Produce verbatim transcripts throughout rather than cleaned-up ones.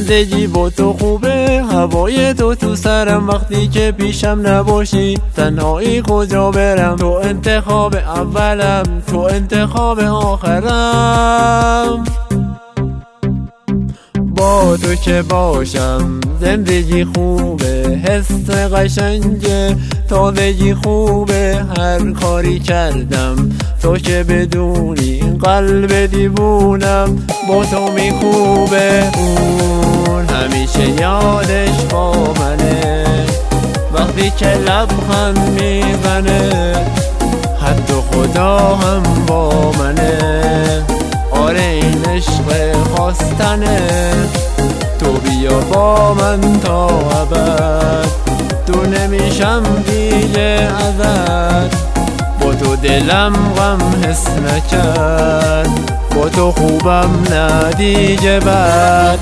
زندگی با تو خوبه، هوای تو تو سرم وقتی که پیشم نباشی. تنهایی کجا برم، تو انتخاب اولم، تو انتخاب آخرم. با تو که باشم زندگی خوبه، حس قشنگه، تازگی خوبه. هر کاری کردم تو که بدونی، قلب دیوونم با تو میخوبه. اون همیشه یادش با منه، وقتی که لبخند میزنه. حتی خدا هم با منه، آره این عشق خواستنه. تو بیا با من تا ابد، تو نمیشم دیگه ازت. با تو دلم غم حس نکرد، با تو خوبم نه دیگه بد.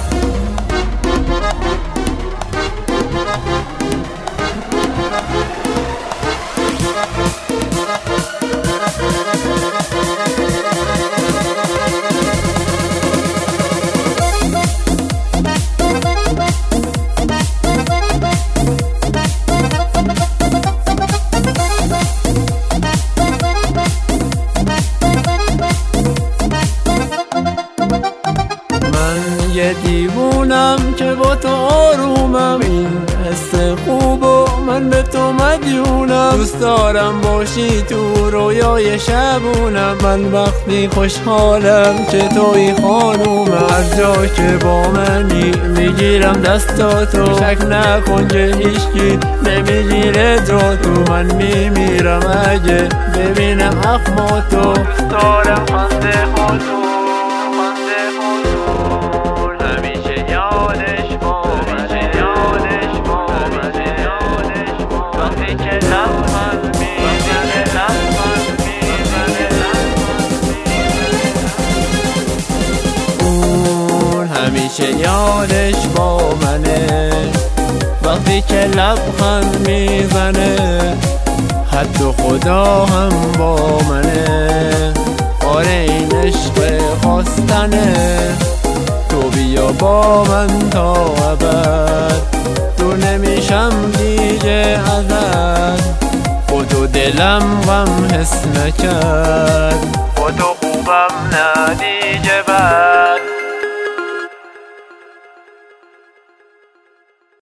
یه دیوونم که با تو آرومم، این حس خوب و من به تو مدیونم. دوست دارم باشی تو رویای شبونم، من وقتی خوشحالم که توی خانومم. هر جا که با منی میگیرم دستاتو، شک نکن که هیچکی نمیگیره جا تو. من میمیرم اگه ببینم اخماتو، دوست دارم خنده خاتو. همیشه یادش با منه، وقتی که لبخند میزنه. حتی خدا هم با منه، آره این عشق خواستنه. تو بیا با من تا ابد، تو نمیشم دیگه ازت. با تو دلم غم حس نکرد، با تو خوبم نه دیگه بد.